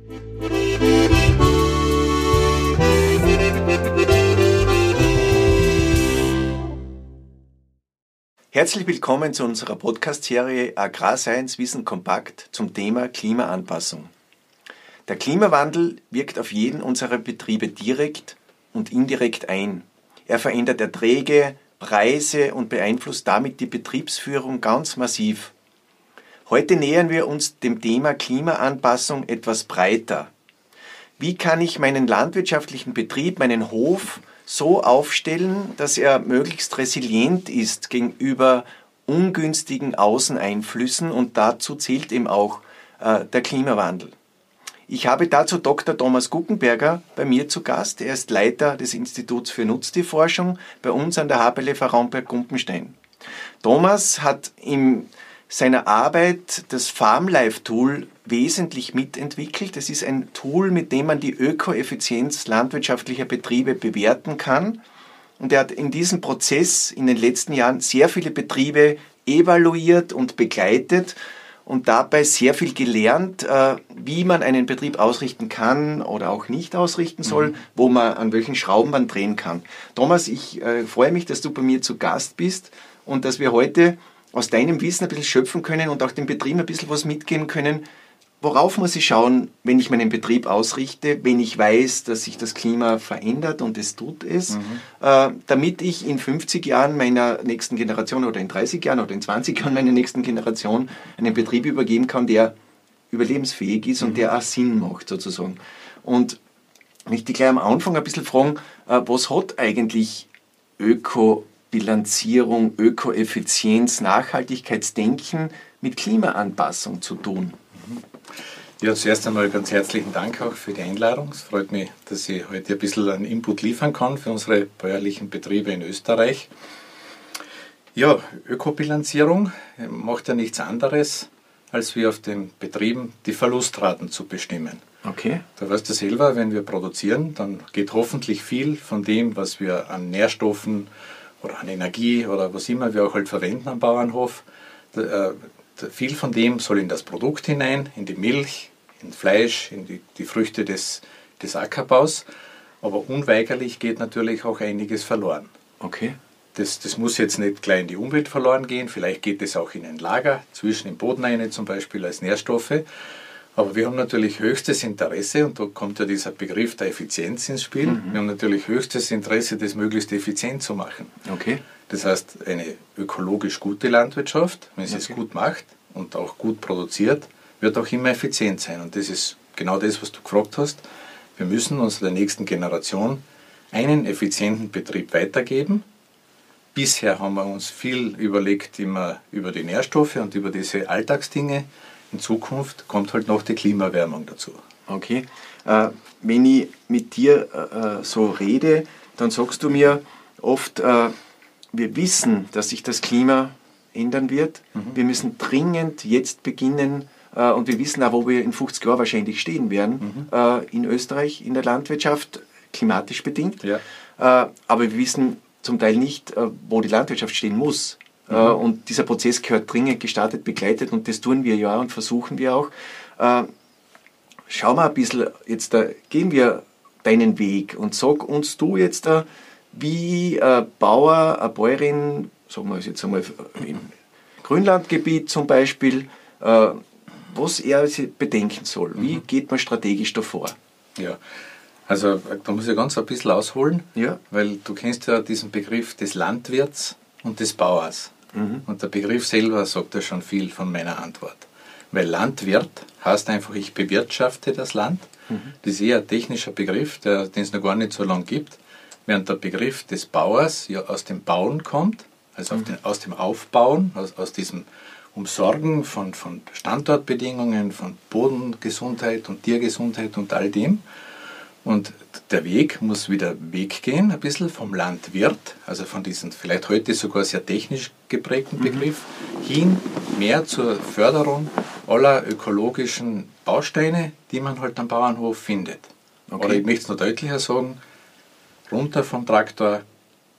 Herzlich willkommen zu unserer Podcast-Serie Agrarscience Wissen kompakt zum Thema Klimaanpassung. Der Klimawandel wirkt auf jeden unserer Betriebe direkt und indirekt ein. Er verändert Erträge, Preise und beeinflusst damit die Betriebsführung ganz massiv. Heute nähern wir uns dem Thema Klimaanpassung etwas breiter. Wie kann ich meinen landwirtschaftlichen Betrieb, meinen Hof so aufstellen, dass er möglichst resilient ist gegenüber ungünstigen Außeneinflüssen, und dazu zählt eben auch der Klimawandel. Ich habe dazu Dr. Thomas Guggenberger bei mir zu Gast. Er ist Leiter des Instituts für Nutztierforschung bei uns an der HPLF Raumberg-Gumpenstein. Thomas hat in seiner Arbeit das FarmLife-Tool wesentlich mitentwickelt. Es ist ein Tool, mit dem man die Ökoeffizienz landwirtschaftlicher Betriebe bewerten kann. Und er hat in diesem Prozess in den letzten Jahren sehr viele Betriebe evaluiert und begleitet und dabei sehr viel gelernt, wie man einen Betrieb ausrichten kann oder auch nicht ausrichten soll, wo man an welchen Schrauben man drehen kann. Thomas, ich freue mich, dass du bei mir zu Gast bist und dass wir heute aus deinem Wissen ein bisschen schöpfen können und auch dem Betrieb ein bisschen was mitgeben können. Worauf muss ich schauen, wenn ich meinen Betrieb ausrichte, wenn ich weiß, dass sich das Klima verändert, und es tut es, damit ich in 50 Jahren meiner nächsten Generation oder in 30 Jahren oder in 20 Jahren meiner nächsten Generation einen Betrieb übergeben kann, der überlebensfähig ist und der auch Sinn macht sozusagen. Und wenn ich dich gleich am Anfang ein bisschen fragen, was hat eigentlich Ökobilanzierung, Ökoeffizienz, Nachhaltigkeitsdenken mit Klimaanpassung zu tun? Ja, zuerst einmal ganz herzlichen Dank auch für die Einladung. Es freut mich, dass ich heute ein bisschen einen Input liefern kann für unsere bäuerlichen Betriebe in Österreich. Ja, Ökobilanzierung macht ja nichts anderes, als wir auf den Betrieben die Verlustraten zu bestimmen. Okay. Da weißt du selber, wenn wir produzieren, dann geht hoffentlich viel von dem, was wir an Nährstoffen oder an Energie oder was immer wir auch halt verwenden am Bauernhof, viel von dem soll in das Produkt hinein, in die Milch, in Fleisch, in die Früchte des Ackerbaus. Aber unweigerlich geht natürlich auch einiges verloren. Okay. Das muss jetzt nicht gleich in die Umwelt verloren gehen. Vielleicht geht es auch in ein Lager, zwischen im Boden rein zum Beispiel als Nährstoffe. Aber wir haben natürlich höchstes Interesse, und da kommt ja dieser Begriff der Effizienz ins Spiel. Wir haben natürlich höchstes Interesse, das möglichst effizient zu machen. Okay. Das heißt, eine ökologisch gute Landwirtschaft, wenn sie es gut macht und auch gut produziert, wird auch immer effizient sein. Und das ist genau das, was du gefragt hast. Wir müssen unserer nächsten Generation einen effizienten Betrieb weitergeben. Bisher haben wir uns viel überlegt immer über die Nährstoffe und über diese Alltagsdinge. In Zukunft kommt halt noch die Klimaerwärmung dazu. Okay. Wenn ich mit dir so rede, dann sagst du mir oft, wir wissen, dass sich das Klima ändern wird. Wir müssen dringend jetzt beginnen, und wir wissen auch, wo wir in 50 Jahren wahrscheinlich stehen werden, in Österreich, in der Landwirtschaft, klimatisch bedingt. Ja. Aber wir wissen zum Teil nicht, wo die Landwirtschaft stehen muss. Und dieser Prozess gehört dringend gestartet, begleitet, und das tun wir ja und versuchen wir auch. Schau mal ein bisschen, jetzt gehen wir deinen Weg und sag uns du jetzt, wie ein Bauer, eine Bäuerin, sagen wir jetzt einmal im Grünlandgebiet zum Beispiel, was er bedenken soll. Wie geht man strategisch davor? Ja, also da muss ich ganz ein bisschen ausholen, Ja. weil du kennst ja diesen Begriff des Landwirts und des Bauers. Und der Begriff selber sagt ja schon viel von meiner Antwort. Weil Landwirt heißt einfach, ich bewirtschafte das Land. Das ist eher ein technischer Begriff, den es noch gar nicht so lange gibt. Während der Begriff des Bauers ja aus dem Bauen kommt, also aus dem Aufbauen, aus diesem Umsorgen von Standortbedingungen, von Bodengesundheit und Tiergesundheit und all dem. Und der Weg muss wieder weggehen, ein bisschen vom Landwirt, also von diesem vielleicht heute sogar sehr technisch geprägten Begriff, hin mehr zur Förderung aller ökologischen Bausteine, die man halt am Bauernhof findet. Okay. Oder ich möchte es noch deutlicher sagen, runter vom Traktor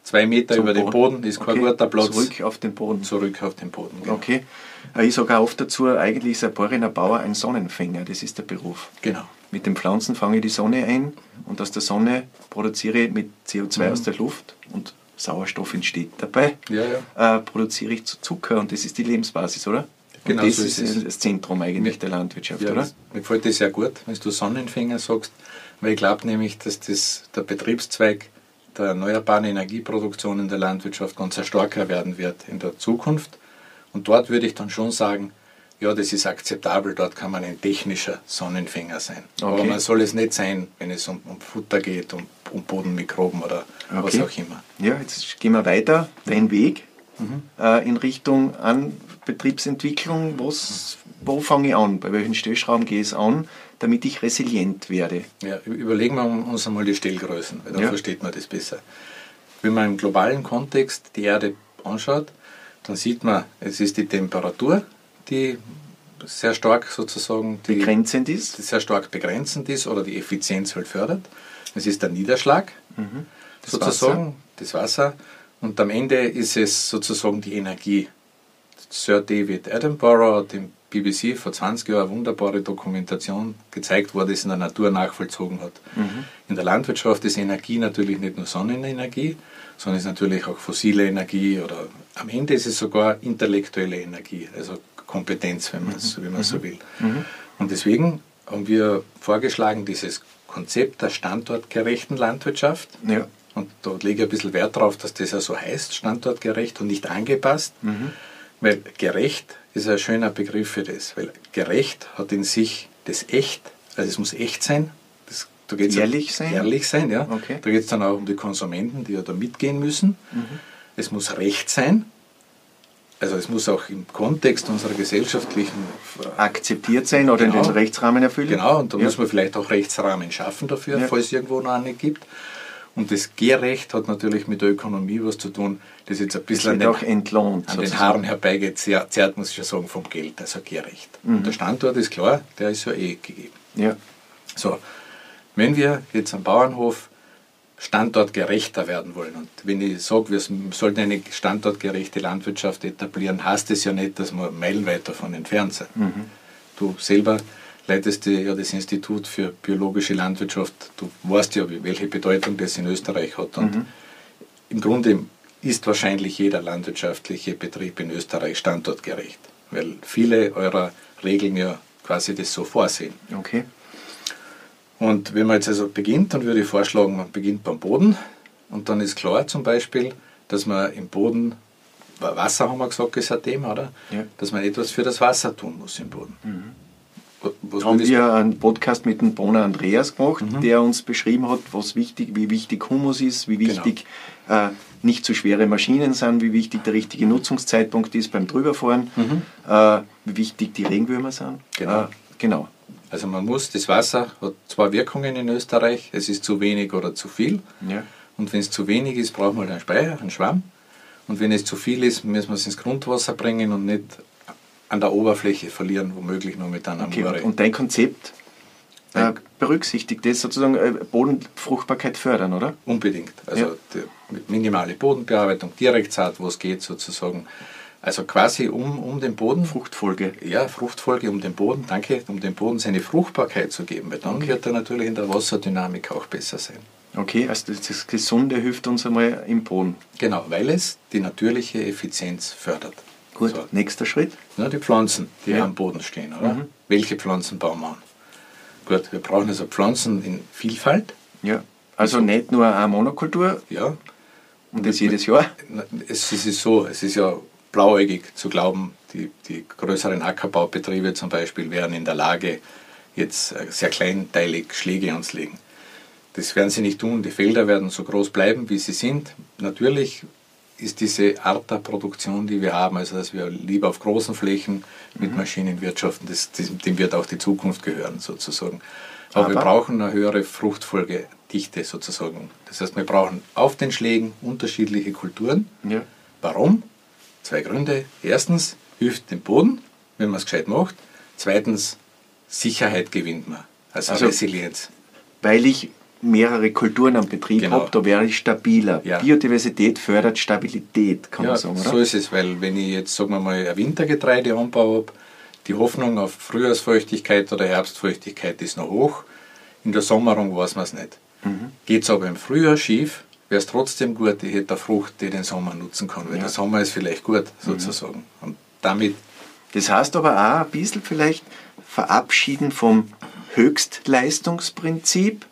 2 Meter über den Boden ist kein guter Platz. Zurück auf den Boden. Zurück auf den Boden, genau. Okay. Ich sage auch oft dazu, eigentlich ist ein bohrender Bauer ein Sonnenfänger, das ist der Beruf. Genau. Mit den Pflanzen fange ich die Sonne ein und aus der Sonne produziere ich mit CO2 aus der Luft und Sauerstoff entsteht dabei, produziere ich Zucker und das ist die Lebensbasis, oder? Genau, und das so ist das Zentrum eigentlich der Landwirtschaft, ja, oder? Mir gefällt das sehr gut, wenn du Sonnenfänger sagst, weil ich glaube nämlich, dass der Betriebszweig der erneuerbaren Energieproduktion in der Landwirtschaft ganz starker werden wird in der Zukunft. Und dort würde ich dann schon sagen, ja, das ist akzeptabel, dort kann man ein technischer Sonnenfänger sein. Okay. Aber man soll es nicht sein, wenn es um Futter geht, um Bodenmikroben oder was auch immer. Ja, jetzt gehen wir weiter, dein Weg in Richtung an Betriebsentwicklung. Wo fange ich an? Bei welchen Stellschrauben gehe ich an, damit ich resilient werde? Ja, überlegen wir uns einmal die Stellgrößen, weil dann versteht man das besser. Wenn man im globalen Kontext die Erde anschaut, dann sieht man, es ist die Temperatur, die sehr stark sozusagen begrenzend ist. Sehr stark begrenzend ist oder die Effizienz halt fördert. Es ist der Niederschlag, das Wasser. Und am Ende ist es sozusagen die Energie. Sir David Attenborough hat im BBC vor 20 Jahren eine wunderbare Dokumentation gezeigt, wo er das in der Natur nachvollzogen hat. In der Landwirtschaft ist Energie natürlich nicht nur Sonnenenergie, sondern ist natürlich auch fossile Energie oder am Ende ist es sogar intellektuelle Energie, also Kompetenz, wenn man so will. Und deswegen haben wir vorgeschlagen, dieses Konzept der standortgerechten Landwirtschaft. Ja. Und da lege ich ein bisschen Wert darauf, dass das ja so heißt, standortgerecht und nicht angepasst. Weil gerecht ist ein schöner Begriff für das. Weil gerecht hat in sich das Echt, also es muss echt sein. Da geht's ehrlich sein? Ehrlich sein, ja. Okay. Da geht es dann auch um die Konsumenten, die ja da mitgehen müssen. Es muss recht sein. Also es muss auch im Kontext unserer gesellschaftlichen akzeptiert sein oder in den Rechtsrahmen erfüllen. Genau, und da muss man vielleicht auch Rechtsrahmen schaffen dafür, falls es irgendwo noch einen gibt. Und das Gerecht hat natürlich mit der Ökonomie was zu tun, das jetzt ein bisschen an den Haaren herbeigezerrt, muss ich ja sagen, vom Geld, also gerecht. Und der Standort ist klar, der ist ja gegeben. Ja. So, wenn wir jetzt am Bauernhof standortgerechter werden wollen. Und wenn ich sage, wir sollten eine standortgerechte Landwirtschaft etablieren, heißt das ja nicht, dass wir meilenweit davon entfernt sind. Du selber leitest ja das Institut für biologische Landwirtschaft. Du weißt ja, welche Bedeutung das in Österreich hat. Und im Grunde ist wahrscheinlich jeder landwirtschaftliche Betrieb in Österreich standortgerecht, weil viele eurer Regeln ja quasi das so vorsehen. Okay. Und wenn man jetzt also beginnt, dann würde ich vorschlagen, man beginnt beim Boden und dann ist klar zum Beispiel, dass man im Boden, Wasser haben wir gesagt, ist ein Thema, oder? Ja. Dass man etwas für das Wasser tun muss im Boden. Da haben wir einen Podcast mit dem Brunner Andreas gemacht, der uns beschrieben hat, wie wichtig Humus ist, wie wichtig nicht zu schwere Maschinen sind, wie wichtig der richtige Nutzungszeitpunkt ist beim Drüberfahren, wie wichtig die Regenwürmer sind. Genau. Also das Wasser hat 2 Wirkungen in Österreich, es ist zu wenig oder zu viel. Ja. Und wenn es zu wenig ist, braucht man einen Speicher, einen Schwamm. Und wenn es zu viel ist, müssen wir es ins Grundwasser bringen und nicht an der Oberfläche verlieren, womöglich nur mit einer Moore. Und dein Konzept berücksichtigt das sozusagen Bodenfruchtbarkeit fördern, oder? Unbedingt. Also mit minimale Bodenbearbeitung, Direktsaat, wo es geht sozusagen. Also quasi um den Boden... Fruchtfolge. Ja, Fruchtfolge um den Boden, um dem Boden seine Fruchtbarkeit zu geben, weil dann wird er natürlich in der Wasserdynamik auch besser sein. Okay, also das Gesunde hilft uns einmal im Boden. Genau, weil es die natürliche Effizienz fördert. Gut, so. Nächster Schritt? Ja, die Pflanzen, die am Boden stehen, oder? Welche Pflanzen bauen wir an? Gut, wir brauchen also Pflanzen in Vielfalt. Ja, also nicht nur eine Monokultur. Ja. Und das jedes Jahr? Es ist ja blauäugig zu glauben, die größeren Ackerbaubetriebe zum Beispiel wären in der Lage, jetzt sehr kleinteilig Schläge anzulegen. Das werden sie nicht tun. Die Felder werden so groß bleiben, wie sie sind. Natürlich ist diese Art der Produktion, die wir haben, also dass wir lieber auf großen Flächen mit Maschinen wirtschaften, dem wird auch die Zukunft gehören sozusagen. Aber wir brauchen eine höhere Fruchtfolgedichte sozusagen. Das heißt, wir brauchen auf den Schlägen unterschiedliche Kulturen. Ja. Warum? 2 Gründe. Erstens, hilft dem Boden, wenn man es gescheit macht. Zweitens, Sicherheit gewinnt man, also Resilienz. Weil ich mehrere Kulturen am Betrieb habe, da wäre ich stabiler. Ja. Biodiversität fördert Stabilität, kann man sagen, oder? So ist es, weil wenn ich jetzt, sagen wir mal, ein Wintergetreide anbaue, die Hoffnung auf Frühjahrsfeuchtigkeit oder Herbstfeuchtigkeit ist noch hoch, in der Sommerung weiß man es nicht. Geht es aber im Frühjahr schief, wäre es trotzdem gut, ich hätte eine Frucht, die den Sommer nutzen kann, weil der Sommer ist vielleicht gut, sozusagen. Und damit... Das heißt aber auch ein bisschen vielleicht verabschieden vom Höchstleistungsprinzip,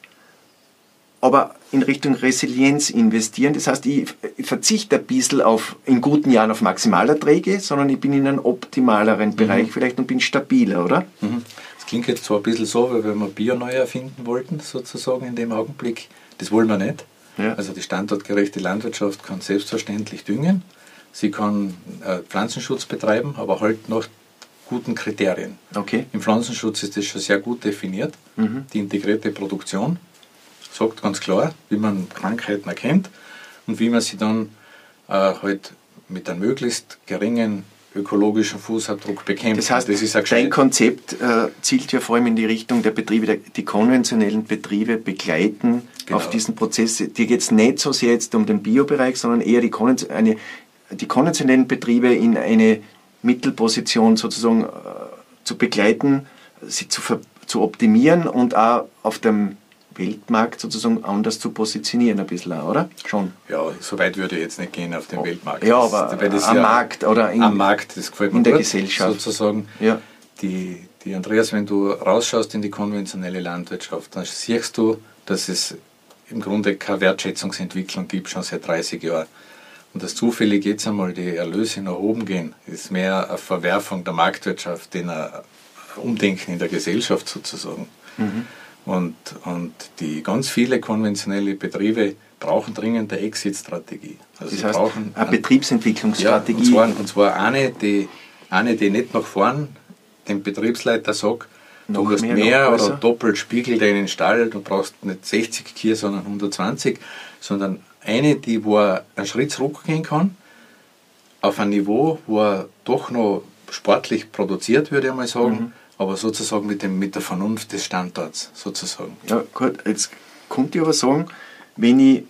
aber in Richtung Resilienz investieren. Das heißt, ich verzichte ein bisschen in guten Jahren auf Maximalerträge, sondern ich bin in einem optimaleren Bereich vielleicht und bin stabiler, oder? Das klingt jetzt zwar ein bisschen so, weil wir Bio neu erfinden wollten, sozusagen in dem Augenblick. Das wollen wir nicht. Ja. Also die standortgerechte Landwirtschaft kann selbstverständlich düngen. Sie kann Pflanzenschutz betreiben, aber halt nach guten Kriterien. Okay. Im Pflanzenschutz ist das schon sehr gut definiert. Die integrierte Produktion sagt ganz klar, wie man Krankheiten erkennt und wie man sie dann halt mit einem möglichst geringen ökologischen Fußabdruck bekämpft. Das heißt, dein Konzept zielt ja vor allem in die Richtung der Betriebe, die konventionellen Betriebe begleiten auf diesen Prozess. Dir geht es nicht so sehr jetzt um den Biobereich, sondern eher die konventionellen Betriebe in eine Mittelposition sozusagen zu begleiten, sie zu optimieren und auch auf dem Weltmarkt sozusagen anders zu positionieren ein bisschen, oder? Schon. Ja, so weit würde ich jetzt nicht gehen auf den Weltmarkt. Ja, aber am Markt oder am Markt, das gefällt mir in der gut, Gesellschaft. Sozusagen. Ja. Die Andreas, wenn du rausschaust in die konventionelle Landwirtschaft, dann siehst du, dass es im Grunde keine Wertschätzungsentwicklung gibt, schon seit 30 Jahren. Und dass zufällig jetzt einmal die Erlöse nach oben gehen, ist mehr eine Verwerfung der Marktwirtschaft, ein Umdenken in der Gesellschaft sozusagen. Und die ganz viele konventionelle Betriebe brauchen dringend eine Exit-Strategie. Also das heißt, eine Betriebsentwicklungsstrategie. Ja, und zwar eine, die nicht nach vorn dem Betriebsleiter sagt, du musst mehr oder doppelt Spiegel deinen Stall, du brauchst nicht 60 Kühe, sondern 120, sondern eine, wo er einen Schritt zurückgehen kann, auf ein Niveau, wo er doch noch sportlich produziert, würde ich mal sagen, aber sozusagen mit der Vernunft des Standorts, sozusagen. Ja, gut, jetzt konnte ich aber sagen, wenn ich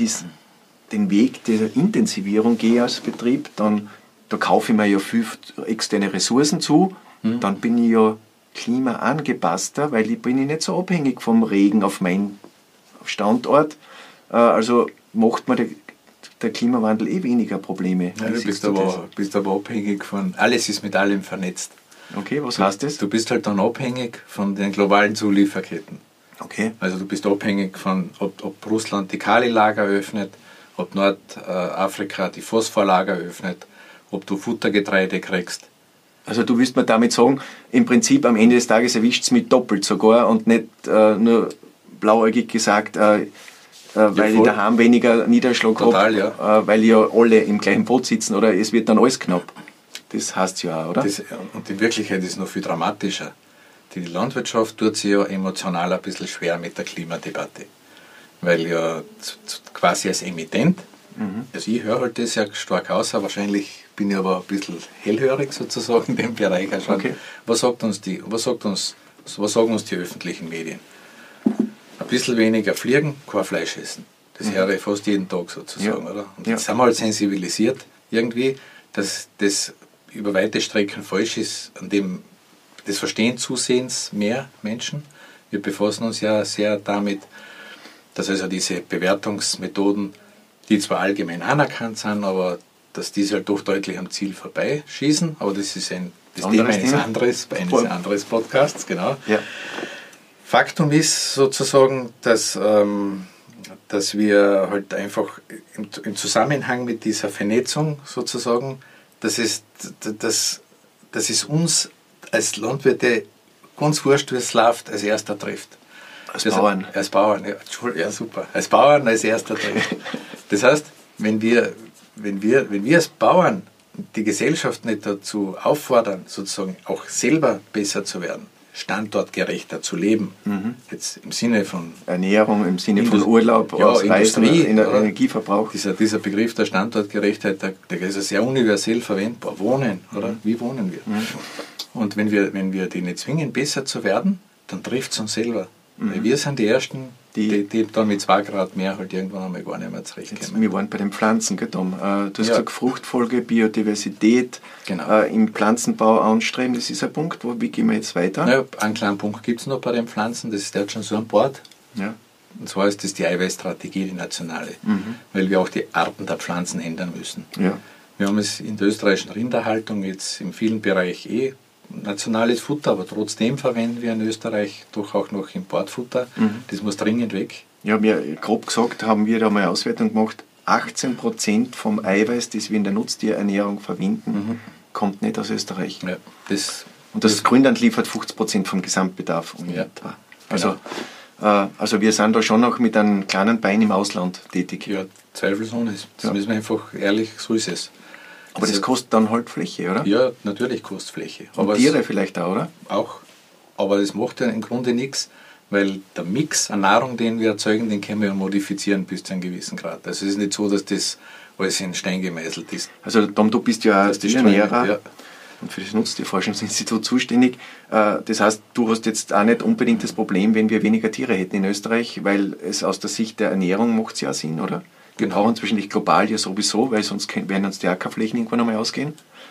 den Weg der Intensivierung gehe als Betrieb, dann da kaufe ich mir ja viel externe Ressourcen zu, dann bin ich ja klimaangepasster, weil ich bin nicht so abhängig vom Regen auf meinem Standort. Also macht mir der Klimawandel weniger Probleme. Ja, du bist aber abhängig von, alles ist mit allem vernetzt. Okay, was heißt das? Du bist halt dann abhängig von den globalen Zulieferketten. Okay. Also du bist abhängig von, ob Russland die Kalilager öffnet, ob Nordafrika die Phosphorlager öffnet, ob du Futtergetreide kriegst. Also du willst mir damit sagen, im Prinzip am Ende des Tages erwischt es mich doppelt sogar und nicht nur blauäugig gesagt, weil ich daheim weniger Niederschlag habe, weil ja alle im gleichen Boot sitzen oder es wird dann alles knapp. Das heißt ja auch, oder? Und in Wirklichkeit ist es noch viel dramatischer. Die Landwirtschaft tut sich ja emotional ein bisschen schwer mit der Klimadebatte. Weil ja quasi als Emittent, also ich höre halt das ja stark aus, wahrscheinlich bin ich aber ein bisschen hellhörig sozusagen in dem Bereich. Okay. Was sagen uns die öffentlichen Medien? Ein bisschen weniger fliegen, kein Fleisch essen. Das höre ich fast jeden Tag sozusagen, oder? Und jetzt sind wir halt sensibilisiert irgendwie, dass das über weite Strecken falsch ist, an dem das Verstehen zusehends mehr Menschen. Wir befassen uns ja sehr damit, dass also diese Bewertungsmethoden, die zwar allgemein anerkannt sind, aber dass diese halt doch deutlich am Ziel vorbeischießen. Aber das ist das Thema eines anderes Podcasts, genau. Ja. Faktum ist sozusagen, dass wir halt einfach im Zusammenhang mit dieser Vernetzung sozusagen, das ist uns als Landwirte ganz wurscht, wie es läuft, als erster trifft. Als Bauern, ja super. Als Bauern als erster trifft. Das heißt, wenn wir als Bauern die Gesellschaft nicht dazu auffordern, sozusagen auch selber besser zu werden, standortgerechter zu leben, jetzt im Sinne von Ernährung, im Sinne von Urlaub, Industrie, Energieverbrauch. Dieser Begriff der Standortgerechtheit, der ist ja sehr universell verwendbar. Wohnen, oder? Wie wohnen wir? Und wenn wir die nicht zwingen, besser zu werden, dann trifft es uns selber. Weil wir sind die Ersten, die dann mit 2 Grad mehr halt irgendwann einmal gar nicht mehr zurechtkommen. Wir waren bei den Pflanzen, gell, Tom? Du hast Ja. gesagt, Fruchtfolge, Biodiversität, Genau. im Pflanzenbau anstreben, das ist ein Punkt. Wie gehen wir jetzt weiter? Ja, einen kleinen Punkt gibt es noch bei den Pflanzen, das ist der hat schon so an Bord. Ja. Und zwar ist das die Eiweißstrategie, die nationale, weil wir auch die Arten der Pflanzen ändern müssen. Ja. Wir haben es in der österreichischen Rinderhaltung jetzt in vielen Bereichen nationales Futter, aber trotzdem verwenden wir in Österreich doch auch noch Importfutter. Das muss dringend weg. Ja, grob gesagt haben wir da mal eine Auswertung gemacht, 18% vom Eiweiß, das wir in der Nutztierernährung verwenden, kommt nicht aus Österreich. Ja, Und das Grünland liefert 50% vom Gesamtbedarf. Ja, etwa. Also wir sind da schon noch mit einem kleinen Bein im Ausland tätig. ja, zweifelsohne. Das müssen wir einfach ehrlich, so ist es. Aber das kostet dann halt Fläche, oder? Ja, natürlich kostet Fläche. Und Tiere vielleicht auch, oder? Auch. Aber das macht ja im Grunde nichts, weil der Mix an Nahrung, den wir erzeugen, den können wir ja modifizieren bis zu einem gewissen Grad. Also es ist nicht so, dass das alles in Stein gemeißelt ist. Also Tom, du bist ja Tierernährer, ja. und für das Nutztierforschungsinstitut zuständig. Das heißt, du hast jetzt auch nicht unbedingt das Problem, wenn wir weniger Tiere hätten in Österreich, weil es aus der Sicht der Ernährung macht es ja Sinn, oder? Wir brauchen es wahrscheinlich global ja sowieso, weil sonst werden uns die Ackerflächen irgendwann einmal ausgehen.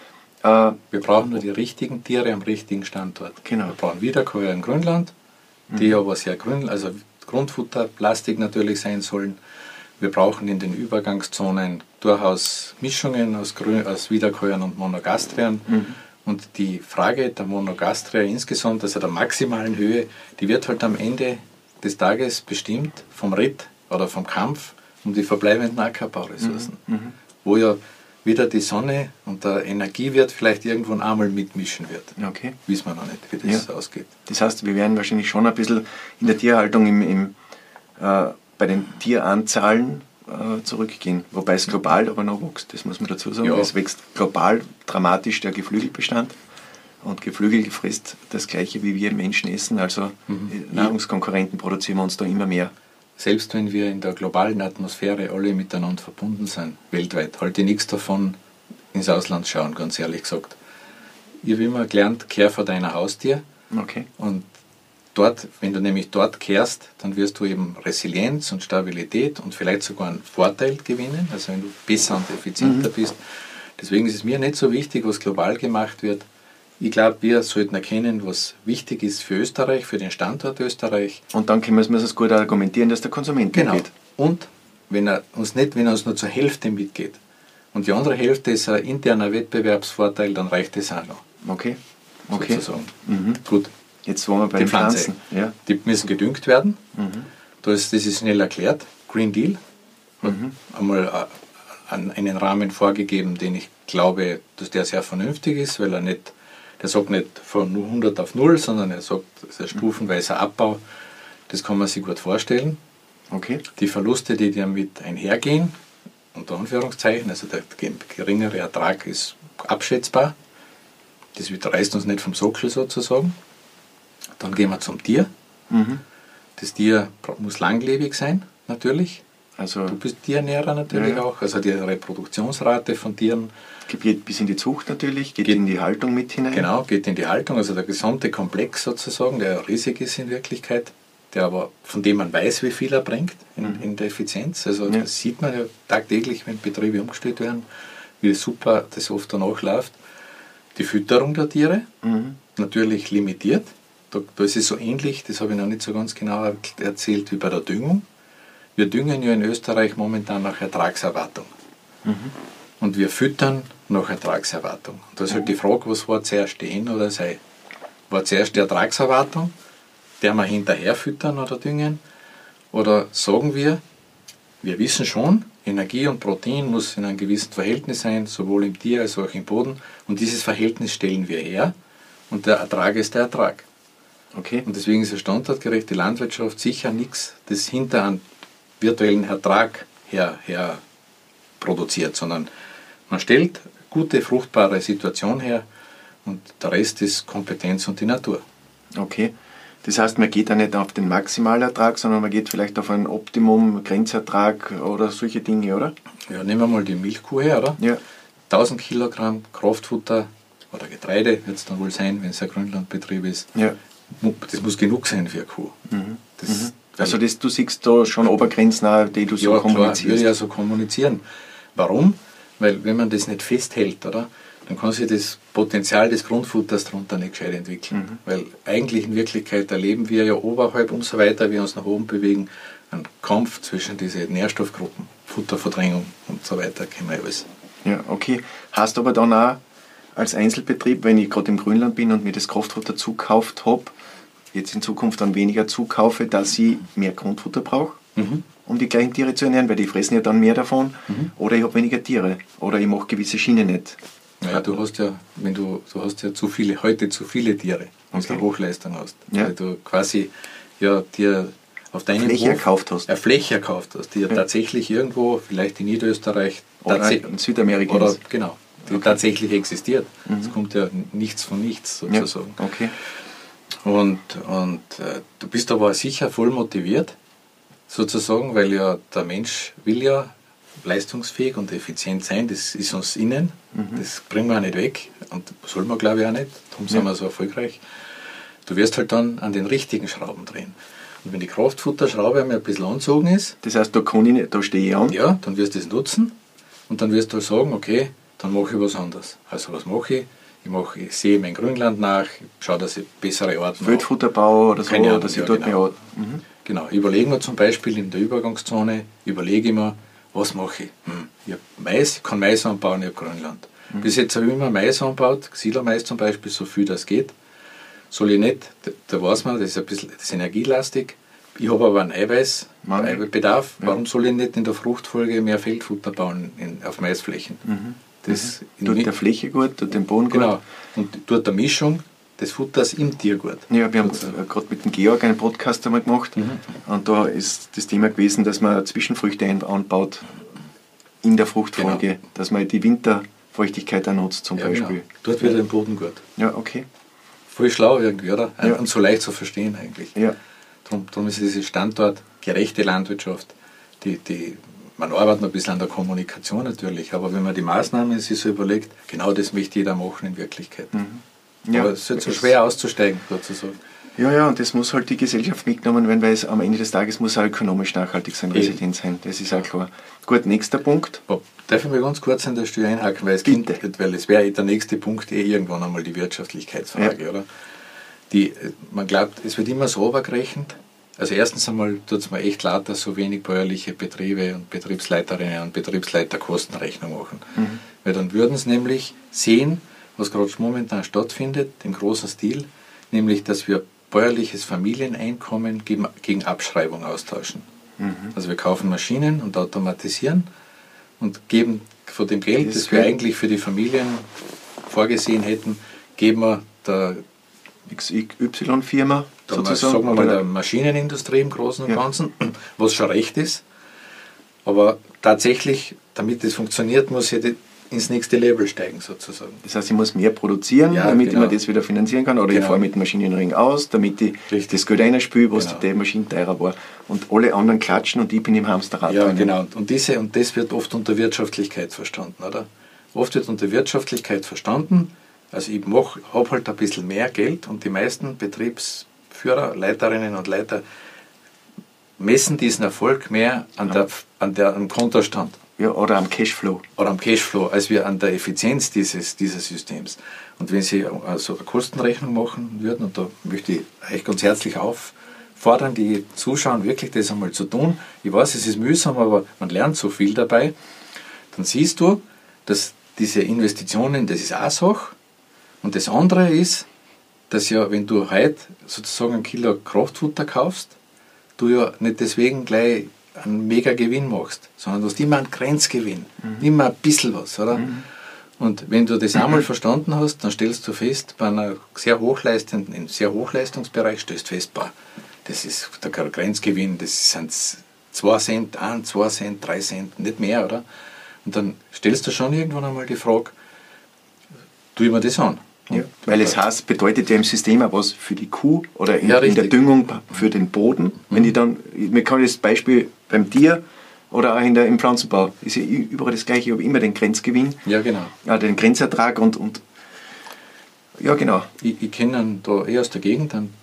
Wir brauchen nur die richtigen Tiere am richtigen Standort. Genau. Wir brauchen Wiederkäuer in Grönland, die aber sehr also Grundfutter, Plastik natürlich sein sollen. Wir brauchen in den Übergangszonen durchaus Mischungen aus Wiederkäuern und Monogastrien. Und die Frage der Monogastria insgesamt, also der maximalen Höhe, die wird halt am Ende des Tages bestimmt vom Ritt oder vom Kampf um die verbleibenden Ackerbauressourcen. Wo ja wieder die Sonne und der Energiewert vielleicht irgendwann einmal mitmischen wird. Okay. Wissen wir noch nicht, wie das ausgeht. Das heißt, wir werden wahrscheinlich schon ein bisschen in der Tierhaltung bei den Tieranzahlen zurückgehen. Wobei es global aber noch wächst, das muss man dazu sagen. Ja. Es wächst global dramatisch der Geflügelbestand. Und Geflügel frisst das Gleiche, wie wir Menschen essen. Also Nahrungskonkurrenten produzieren wir uns da immer mehr. Selbst wenn wir in der globalen Atmosphäre alle miteinander verbunden sind, weltweit, halte ich nichts davon, ins Ausland schauen, ganz ehrlich gesagt. Ich habe immer gelernt, kehr vor deiner Haustier. Okay. Und dort, wenn du nämlich dort kehrst, dann wirst du eben Resilienz und Stabilität und vielleicht sogar einen Vorteil gewinnen, also wenn du besser und effizienter bist. Deswegen ist es mir nicht so wichtig, was global gemacht wird. Ich glaube, wir sollten erkennen, was wichtig ist für Österreich, für den Standort Österreich. Und dann können wir es gut argumentieren, dass der Konsument mitgeht. Und wenn er uns nur zur Hälfte mitgeht und die andere Hälfte ist ein interner Wettbewerbsvorteil, dann reicht das auch noch. Okay. Sozusagen. Gut. Jetzt waren wir bei den Pflanzen. Ja. Die müssen gedüngt werden. Das ist schnell erklärt. Green Deal hat einmal einen Rahmen vorgegeben, den ich glaube, dass der sehr vernünftig ist, weil der sagt nicht von 100 auf 0, sondern er sagt, es ist ein stufenweiser Abbau. Das kann man sich gut vorstellen. Okay. Die Verluste, die damit einhergehen, unter Anführungszeichen, also der geringere Ertrag ist abschätzbar. Das reißt uns nicht vom Sockel sozusagen. Dann gehen wir zum Tier. Das Tier muss langlebig sein, natürlich. Also du bist Tierernährer natürlich auch. Also die Reproduktionsrate von Tieren geht bis in die Zucht natürlich, geht in die Haltung mit hinein. Genau, geht in die Haltung. Also der gesamte Komplex sozusagen, der riesig ist in Wirklichkeit, von dem man weiß, wie viel er bringt in der Effizienz. Also das sieht man ja tagtäglich, wenn Betriebe umgestellt werden, wie super das oft danach läuft. Die Fütterung der Tiere, natürlich limitiert. Da ist es so ähnlich, das habe ich noch nicht so ganz genau erzählt, wie bei der Düngung. Wir düngen ja in Österreich momentan nach Ertragserwartung. Und wir füttern nach Ertragserwartung. Und da ist halt die Frage, was war zuerst die N oder sei? War zuerst die Ertragserwartung, der wir hinterher füttern oder düngen? Oder sagen wir wissen schon, Energie und Protein muss in einem gewissen Verhältnis sein, sowohl im Tier als auch im Boden. Und dieses Verhältnis stellen wir her und der Ertrag ist der Ertrag. Okay. Und deswegen ist eine standortgerechte Landwirtschaft sicher nichts, das hinter einem virtuellen Ertrag her produziert, sondern man stellt gute, fruchtbare Situation her und der Rest ist Kompetenz und die Natur. Okay. Das heißt, man geht da nicht auf den Maximalertrag, sondern man geht vielleicht auf einen Optimum, Grenzertrag oder solche Dinge, oder? Ja, nehmen wir mal die Milchkuh her, oder? Ja. 1000 Kilogramm Kraftfutter oder Getreide wird es dann wohl sein, wenn es ein Grünlandbetrieb ist. Ja. Das muss genug sein für eine Kuh. Also du siehst da schon Obergrenzen, die du so kommunizierst. Klar, würde ich ja so kommunizieren. Warum? Weil wenn man das nicht festhält, oder, dann kann sich das Potenzial des Grundfutters darunter nicht gescheit entwickeln. Weil eigentlich in Wirklichkeit erleben wir ja oberhalb, umso weiter wir uns nach oben bewegen, einen Kampf zwischen diesen Nährstoffgruppen, Futterverdrängung und so weiter, kennen wir alles. Ja, okay. Hast aber dann auch als Einzelbetrieb, wenn ich gerade im Grünland bin und mir das Kraftfutter zukauft habe, jetzt in Zukunft dann weniger zukaufe, dass ich mehr Grundfutter brauche, um die gleichen Tiere zu ernähren, weil die fressen ja dann mehr davon, oder ich habe weniger Tiere, oder ich mache gewisse Schienen nicht. Naja, du hast ja heute zu viele Tiere, wenn du Hochleistung hast. Ja. Weil du quasi dir auf deinen Fläche erkauft hast. Eine Fläche erkauft hast, die ja tatsächlich irgendwo, vielleicht in Niederösterreich oder in Südamerika, oder genau, die tatsächlich existiert. Es kommt ja nichts von nichts sozusagen. Ja. Okay. Und du bist aber sicher voll motiviert, sozusagen, weil ja der Mensch will ja leistungsfähig und effizient sein, das ist uns innen, das bringen wir auch nicht weg und soll man, glaube ich, auch nicht, darum sind wir so erfolgreich. Du wirst halt dann an den richtigen Schrauben drehen. Und wenn die Kraftfutterschraube einmal ein bisschen angezogen ist, das heißt, da stehe ich an? Ja, dann wirst du es nutzen und dann wirst du sagen, okay, dann mache ich was anderes. Also was mache ich? Ich sehe mein Grünland nach, schaue, dass ich bessere Arten Wildfutter baue oder so, Ahnung, dass ich dort genau. mehr... Genau, überlegen wir zum Beispiel in der Übergangszone, überlege ich mir, was mache ich? Ich habe Mais, ich kann Mais anbauen, ich habe Grünland. Bis jetzt habe ich immer Mais angebaut, Siedlermais zum Beispiel, so viel das geht. Soll ich nicht, da weiß man, das ist ein bisschen das ist energielastig. Ich habe aber einen Eiweißbedarf. Ja. Warum soll ich nicht in der Fruchtfolge mehr Feldfutter bauen auf Maisflächen? Das tut der Fläche gut, tut dem Boden gut. Genau, und tut der Mischung des Futters im Tier gut. Ja, wir haben gerade mit dem Georg einen Podcast einmal gemacht und da ist das Thema gewesen, dass man Zwischenfrüchte anbaut in der Fruchtfolge, dass man die Winterfeuchtigkeit auch nutzt zum Beispiel. Genau. Dort wird der Boden gut. Ja, okay. Voll schlau irgendwie, oder? Ja. Und so leicht zu verstehen eigentlich. Ja. Darum ist diese standortgerechte Landwirtschaft, man arbeitet noch ein bisschen an der Kommunikation natürlich, aber wenn man die Maßnahmen sich so überlegt, genau das möchte jeder machen in Wirklichkeit. Ja, aber es ist so schwer auszusteigen, sozusagen. Ja, und das muss halt die Gesellschaft mitgenommen werden, weil es am Ende des Tages muss auch ökonomisch nachhaltig sein, resilient sein, das ist auch klar. Gut, nächster Punkt. Darf ich mal ganz kurz an der Stelle einhaken, weil es wäre der nächste Punkt irgendwann einmal die Wirtschaftlichkeitsfrage, oder? Man glaubt, es wird immer so übergerechnet. Also erstens einmal tut es mir echt leid, dass so wenig bäuerliche Betriebe und Betriebsleiterinnen und Betriebsleiter Kostenrechnung machen. Weil dann würden sie nämlich sehen, was gerade momentan stattfindet, im großen Stil, nämlich, dass wir bäuerliches Familieneinkommen gegen Abschreibung austauschen. Also wir kaufen Maschinen und automatisieren und geben von dem Geld, das wir eigentlich für die Familien vorgesehen hätten, geben wir der XY-Firma sozusagen. Sagen wir mal der Maschinenindustrie im Großen und Ganzen, was schon recht ist. Aber tatsächlich, damit das funktioniert, muss ich ins nächste Level steigen sozusagen. Das heißt, ich muss mehr produzieren, damit ich mir das wieder finanzieren kann, oder ich fahre mit dem Maschinenring aus, damit ich das Geld reinspüle, was die Maschine teurer war. Und alle anderen klatschen und ich bin im Hamsterrad. Ja, genau. Und das wird oft unter Wirtschaftlichkeit verstanden, oder? Oft wird unter Wirtschaftlichkeit verstanden, also ich habe halt ein bisschen mehr Geld und die meisten Betriebsführer, Leiterinnen und Leiter messen diesen Erfolg mehr am Kontostand. Ja, oder am Cashflow. Oder am Cashflow, als wir an der Effizienz dieses Systems. Und wenn Sie also eine Kostenrechnung machen würden, und da möchte ich euch ganz herzlich auffordern, die zuschauen, wirklich das einmal zu tun. Ich weiß, es ist mühsam, aber man lernt so viel dabei. Dann siehst du, dass diese Investitionen, das ist eine Sache. Und das andere ist, dass ja, wenn du heute sozusagen 1 Kilo Kraftfutter kaufst, du ja nicht deswegen gleich einen mega Gewinn machst, sondern du hast immer einen Grenzgewinn, immer ein bisschen was, oder? Und wenn du das einmal verstanden hast, dann stellst du fest, bei einem im sehr Hochleistungsbereich stellst du fest, das ist der Grenzgewinn, das sind 2 Cent, 1, 2 Cent, 3 Cent, nicht mehr, oder? Und dann stellst du schon irgendwann einmal die Frage, tue ich mir das an? Ja, weil es heißt, bedeutet ja im System auch was für die Kuh oder in der Düngung für den Boden. Wenn ich dann, man kann das Beispiel beim Tier oder auch im Pflanzenbau, ist ja überall das Gleiche, ich habe immer den Grenzgewinn, genau. Den Grenzertrag und ja, genau. Ich kenne da aus der Gegend einen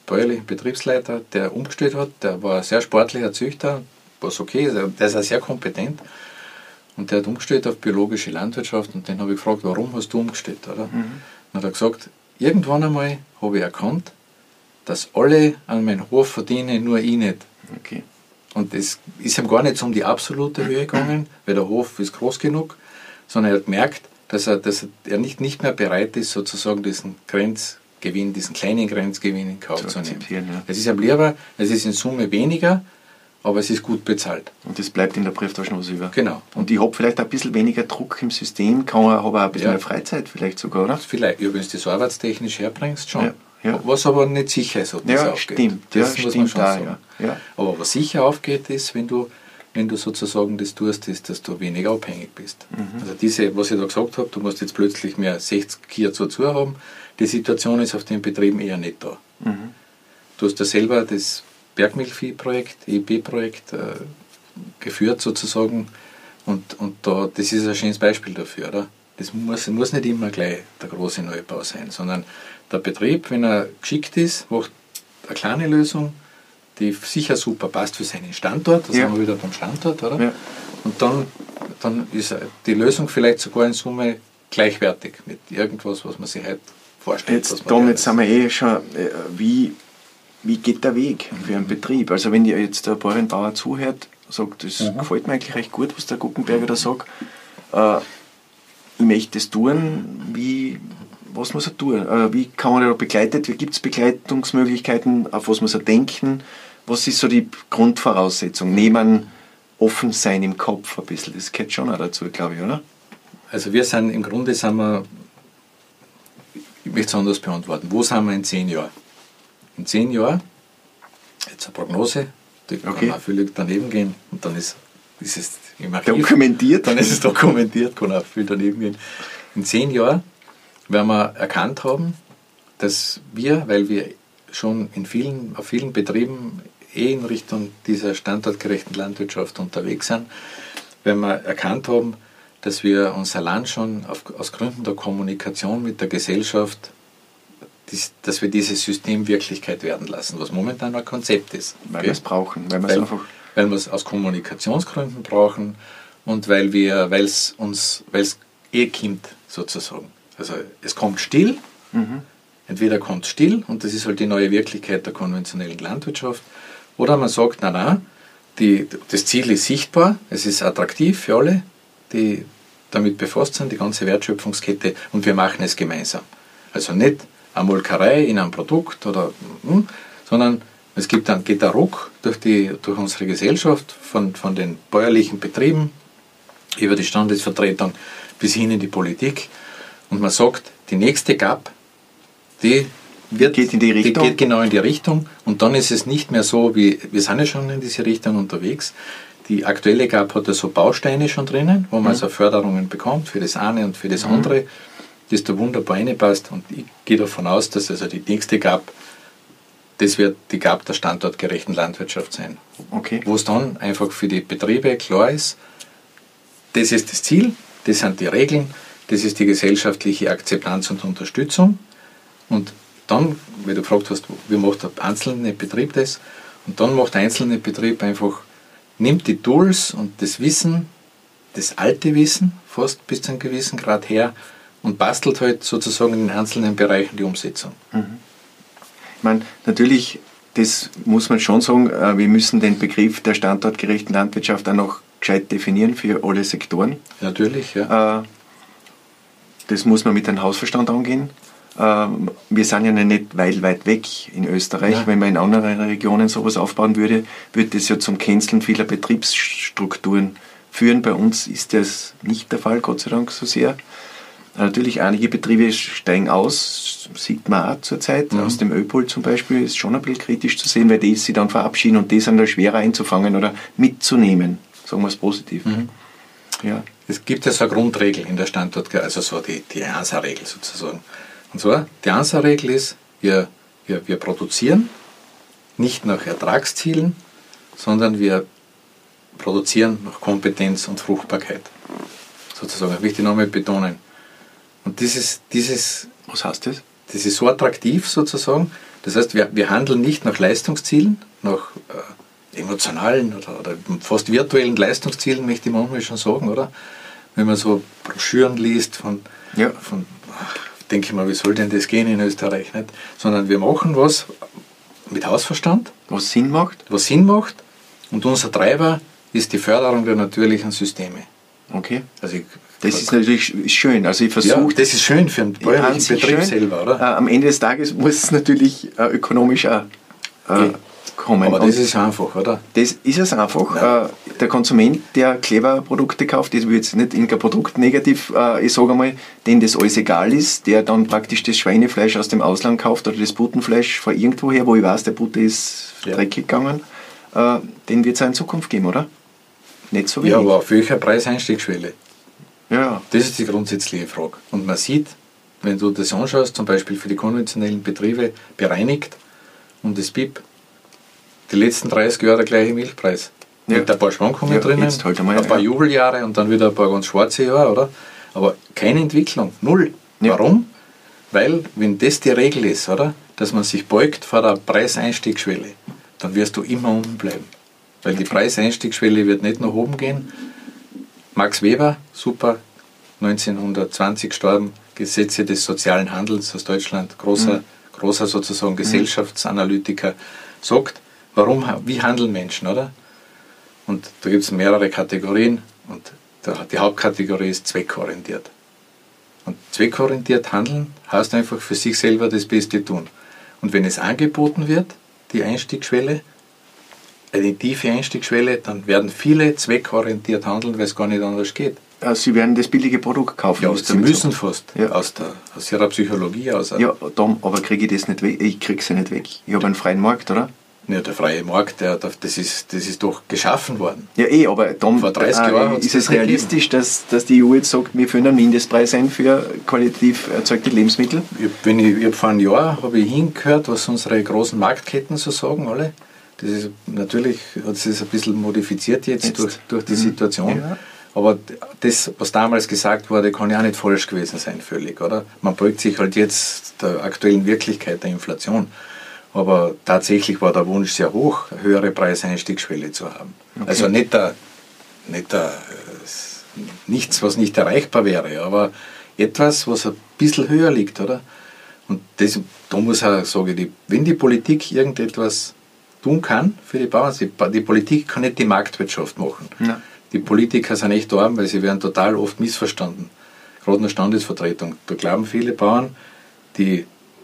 bäuerlichen Betriebsleiter, der umgestellt hat. Der war ein sehr sportlicher Züchter, was okay ist, der ist auch sehr kompetent. Und der hat umgestellt auf biologische Landwirtschaft und den habe ich gefragt, warum hast du umgestellt? Oder? Dann hat er gesagt, irgendwann einmal habe ich erkannt, dass alle an meinem Hof verdienen, nur ich nicht. Okay. Und es ist ihm gar nicht um die absolute Höhe gegangen, weil der Hof ist groß genug, sondern er hat gemerkt, dass er nicht mehr bereit ist, sozusagen diesen Grenzgewinn, diesen kleinen Grenzgewinn in Kauf zu nehmen. Ja. Es ist ihm lieber, es ist in Summe weniger, aber es ist gut bezahlt. Und das bleibt in der Brieftasche was über. Genau. Und ich habe vielleicht ein bisschen weniger Druck im System, habe auch ein bisschen mehr Freizeit vielleicht sogar, oder? Vielleicht, übrigens, das arbeitstechnisch herbringst schon. Ja. Was aber nicht sicher ist, ob das aufgeht. Stimmt. Das muss man schon da, sagen. Ja. Aber was sicher aufgeht, ist, wenn du sozusagen das tust, ist, dass du weniger abhängig bist. Also diese, was ich da gesagt habe, du musst jetzt plötzlich mehr 60 Kühe dazu haben, die Situation ist auf den Betrieben eher nicht da. Du hast ja selber das Bergmilchviehprojekt, EIB-Projekt geführt sozusagen und da, das ist ein schönes Beispiel dafür. Oder? Das muss nicht immer gleich der große Neubau sein, sondern der Betrieb, wenn er geschickt ist, macht eine kleine Lösung, die sicher super passt für seinen Standort, da sind wir wieder beim Standort, oder? Ja. Und dann ist die Lösung vielleicht sogar in Summe gleichwertig mit irgendwas, was man sich heute vorstellt. Jetzt sind wir schon, wie geht der Weg für einen Betrieb? Also wenn ihr jetzt der Bauernbauer zuhört, sagt, das gefällt mir eigentlich recht gut, was der Guggenberger da sagt, ich möchte das tun, was muss er tun? Wie kann man da begleitet? Wie gibt es Begleitungsmöglichkeiten? Auf was muss er denken? Was ist so die Grundvoraussetzung? Neben offen sein im Kopf ein bisschen, das gehört schon auch dazu, glaube ich, oder? Also wir sind, im Grunde sind wir, ich möchte es anders beantworten, wo sind wir in 10 Jahren? In 10 Jahren, jetzt eine Prognose, die kann auch völlig daneben gehen und dann ist es im Archiv. Dokumentiert. Dann ist es dokumentiert, kann auch viel daneben gehen. In 10 Jahren werden wir erkannt haben, dass wir, weil wir schon auf vielen Betrieben in Richtung dieser standortgerechten Landwirtschaft unterwegs sind, werden wir erkannt haben, dass wir uns allein schon aus Gründen der Kommunikation mit der Gesellschaft, dass wir dieses System Wirklichkeit werden lassen, was momentan ein Konzept ist. Weil wir es brauchen. Weil wir es aus Kommunikationsgründen brauchen und weil es kommt, sozusagen. Also es kommt still, entweder kommt still und das ist halt die neue Wirklichkeit der konventionellen Landwirtschaft, oder man sagt, das Ziel ist sichtbar, es ist attraktiv für alle, die damit befasst sind, die ganze Wertschöpfungskette, und wir machen es gemeinsam. Also nicht eine Molkerei in einem Produkt, sondern es geht ein Ruck durch unsere Gesellschaft von den bäuerlichen Betrieben über die Standesvertretung bis hin in die Politik. Und man sagt, die nächste GAP, die geht genau in die Richtung. Und dann ist es nicht mehr so, wir sind ja schon in diese Richtung unterwegs. Die aktuelle GAP hat ja so Bausteine schon drinnen, wo man also Förderungen bekommt für das eine und für das andere, das da wunderbar reinpasst. Und ich gehe davon aus, dass also die nächste GAP, das wird die GAP der standortgerechten Landwirtschaft sein. Okay. Wo es dann einfach für die Betriebe klar ist, das ist das Ziel, das sind die Regeln, das ist die gesellschaftliche Akzeptanz und Unterstützung. Und dann, weil du gefragt hast, wie macht der einzelne Betrieb das? Und dann macht der einzelne Betrieb einfach, nimmt die Tools und das Wissen, das alte Wissen, fast bis zu einem gewissen Grad her, und bastelt halt sozusagen in den einzelnen Bereichen die Umsetzung. Ich meine, natürlich, das muss man schon sagen, wir müssen den Begriff der standortgerechten Landwirtschaft auch noch gescheit definieren für alle Sektoren. Natürlich, ja. Das muss man mit einem Hausverstand angehen. Wir sind ja nicht weit weg in Österreich. Ja. Wenn man in anderen Regionen sowas aufbauen würde, würde das ja zum Canceln vieler Betriebsstrukturen führen. Bei uns ist das nicht der Fall, Gott sei Dank so sehr. Natürlich, einige Betriebe steigen aus, sieht man auch zurzeit. Aus dem Öpol zum Beispiel ist schon ein bisschen kritisch zu sehen, weil die sich dann verabschieden und die sind da schwerer einzufangen oder mitzunehmen. Sagen wir es positiv. Ja. Es gibt ja so eine Grundregel in der also so die ANSA-Regel sozusagen. Und zwar, die ANSA-Regel ist, wir produzieren nicht nach Ertragszielen, sondern wir produzieren nach Kompetenz und Fruchtbarkeit. Sozusagen, das möchte ich nochmal betonen. Und dieses, was heißt das? Das ist so attraktiv sozusagen, Das heißt, wir handeln nicht nach Leistungszielen, nach emotionalen oder fast virtuellen Leistungszielen, möchte ich manchmal schon sagen, oder? Wenn man so Broschüren liest denke ich mal, wie soll denn das gehen in Österreich, nicht? Sondern wir machen was mit Hausverstand. Was Sinn macht. Und unser Treiber ist die Förderung der natürlichen Systeme. Okay. Also das ist natürlich schön. Also ich versuche. Ja, das ist schön für einen bäuerlichen Betrieb selber, oder? Am Ende des Tages muss es natürlich ökonomisch auch kommen. Aber das ist einfach, oder? Das ist es einfach. Der Konsument, der Clever-Produkte kauft, das will jetzt nicht irgendein Produkt negativ, ich sage einmal, dem das alles egal ist, der dann praktisch das Schweinefleisch aus dem Ausland kauft oder das Buttenfleisch von irgendwoher, wo ich weiß, der Butter ist dreckig gegangen, den wird es auch in Zukunft geben, oder? Nicht so wenig. Ja, aber auf welcher Preiseinstiegsschwelle? Ja. Das ist die grundsätzliche Frage. Und man sieht, wenn du das anschaust, zum Beispiel für die konventionellen Betriebe bereinigt und das BIP, die letzten 30 Jahre der gleiche Milchpreis. Mit ein paar Schwankungen drinnen, halt ein paar Jubeljahre und dann wieder ein paar ganz schwarze Jahre, oder? Aber keine Entwicklung, null. Ja. Warum? Weil, wenn das die Regel ist, oder, dass man sich beugt vor der Preiseinstiegsschwelle, dann wirst du immer unten bleiben. Weil die Preiseinstiegsschwelle wird nicht nach oben gehen. Max Weber, super, 1920 gestorben, Gesetze des sozialen Handels aus Deutschland, großer sozusagen Gesellschaftsanalytiker, sagt, wie handeln Menschen, oder? Und da gibt es mehrere Kategorien und die Hauptkategorie ist zweckorientiert. Und zweckorientiert handeln heißt einfach für sich selber das Beste tun. Und wenn es angeboten wird, die Einstiegsschwelle, eine tiefe Einstiegsschwelle, dann werden viele zweckorientiert handeln, weil es gar nicht anders geht. Also Sie werden das billige Produkt kaufen. Ja, Sie müssen fast. Ja. Aus ihrer Psychologie aus. Ja, aber kriege ich das nicht weg? Ich kriege sie nicht weg. Ich habe einen freien Markt, oder? Ja, der freie Markt, das ist doch geschaffen worden. Ja, aber vor 30 Jahren ist es realistisch, dass die EU jetzt sagt, wir führen einen Mindestpreis ein für qualitativ erzeugte Lebensmittel? Ich hab vor einem Jahr hingehört, was unsere großen Marktketten so sagen, alle. Das ist natürlich, das ist ein bisschen modifiziert jetzt. Durch die Situation. Ja. Aber das, was damals gesagt wurde, kann ja auch nicht falsch gewesen sein, völlig, oder? Man beugt sich halt jetzt der aktuellen Wirklichkeit der Inflation. Aber tatsächlich war der Wunsch sehr hoch, eine höhere Preiseinstiegsschwelle zu haben. Okay. Also nichts, was nicht erreichbar wäre, aber etwas, was ein bisschen höher liegt, oder? Und da muss auch sagen, wenn die Politik irgendetwas tun kann für die Bauern, die Politik kann nicht die Marktwirtschaft machen. Ja. Die Politiker sind echt arm, weil sie werden total oft missverstanden. Gerade in der Standesvertretung. Da glauben viele Bauern, die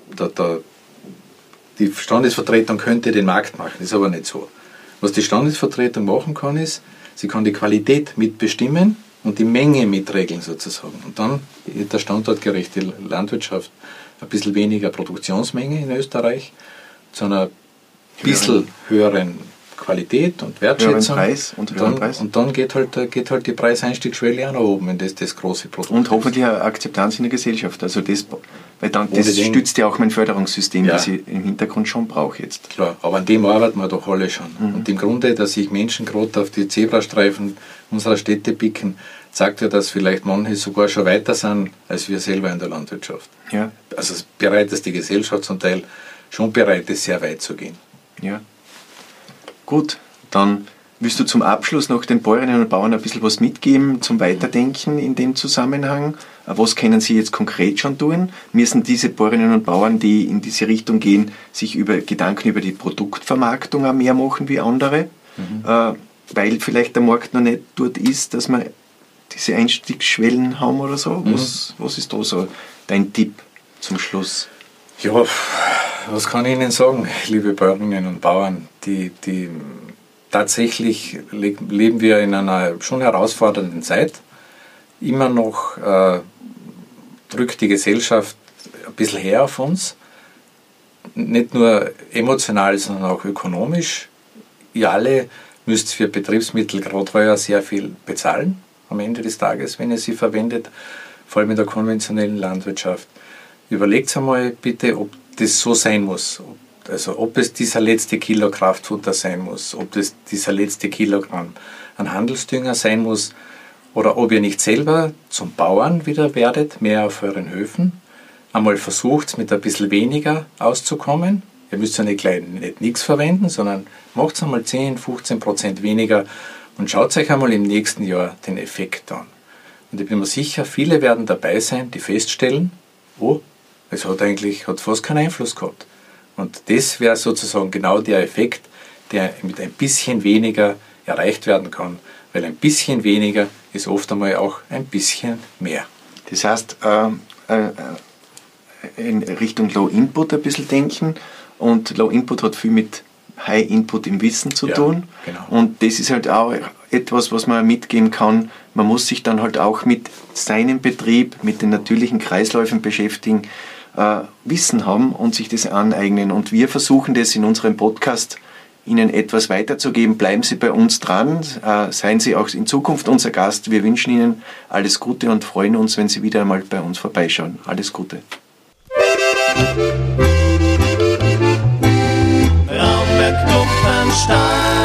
Standesvertretung könnte den Markt machen, das ist aber nicht so. Was die Standesvertretung machen kann, ist, sie kann die Qualität mitbestimmen und die Menge mitregeln sozusagen. Und dann hat der standortgerechte Landwirtschaft ein bisschen weniger Produktionsmenge in Österreich, zu einer bisschen höheren Qualität und Wertschätzung. Und dann geht halt die Preiseinstiegsschwelle auch nach oben, wenn das große Produkt ist. Und hoffentlich eine Akzeptanz in der Gesellschaft. Also das stützt ja auch mein Förderungssystem, das ich im Hintergrund schon brauche jetzt. Klar, aber an dem arbeiten wir doch alle schon. Und im Grunde, dass sich Menschen gerade auf die Zebrastreifen unserer Städte picken, zeigt ja, dass vielleicht manche sogar schon weiter sind, als wir selber in der Landwirtschaft. Ja. Also bereit ist die Gesellschaft zum Teil schon bereit ist, sehr weit zu gehen. Ja. Gut, dann willst du zum Abschluss noch den Bäuerinnen und Bauern ein bisschen was mitgeben zum Weiterdenken in dem Zusammenhang? Was können sie jetzt konkret schon tun? Müssen diese Bäuerinnen und Bauern, die in diese Richtung gehen, sich Gedanken über die Produktvermarktung auch mehr machen wie andere? Weil vielleicht der Markt noch nicht dort ist, dass wir diese Einstiegsschwellen haben oder so? Was ist da so dein Tipp zum Schluss? Ja, was kann ich Ihnen sagen, liebe Bäuerinnen und Bauern? Tatsächlich leben wir in einer schon herausfordernden Zeit. Immer noch drückt die Gesellschaft ein bisschen her auf uns. Nicht nur emotional, sondern auch ökonomisch. Ihr alle müsst für Betriebsmittel gerade heuer sehr viel bezahlen am Ende des Tages, wenn ihr sie verwendet, vor allem in der konventionellen Landwirtschaft. Überlegt einmal bitte, ob das so sein muss. Also ob es dieser letzte Kilo Kraftfutter sein muss, ob es dieser letzte Kilogramm an Handelsdünger sein muss oder ob ihr nicht selber zum Bauern wieder werdet, mehr auf euren Höfen. Einmal versucht, mit ein bisschen weniger auszukommen. Ihr müsst ja nicht nichts verwenden, sondern macht einmal 10-15% weniger und schaut euch einmal im nächsten Jahr den Effekt an. Und ich bin mir sicher, viele werden dabei sein, die feststellen, oh, es hat fast keinen Einfluss gehabt. Und das wäre sozusagen genau der Effekt, der mit ein bisschen weniger erreicht werden kann, weil ein bisschen weniger ist oft einmal auch ein bisschen mehr. Das heißt, in Richtung Low Input ein bisschen denken, und Low Input hat viel mit High Input im Wissen zu tun. Genau. Und das ist halt auch etwas, was man mitgeben kann. Man muss sich dann halt auch mit seinem Betrieb, mit den natürlichen Kreisläufen beschäftigen, Wissen haben und sich das aneignen. Und wir versuchen das in unserem Podcast Ihnen etwas weiterzugeben. Bleiben Sie bei uns dran, seien Sie auch in Zukunft unser Gast. Wir wünschen Ihnen alles Gute und freuen uns, wenn Sie wieder einmal bei uns vorbeischauen. Alles Gute. Raumberg Dumpenstein.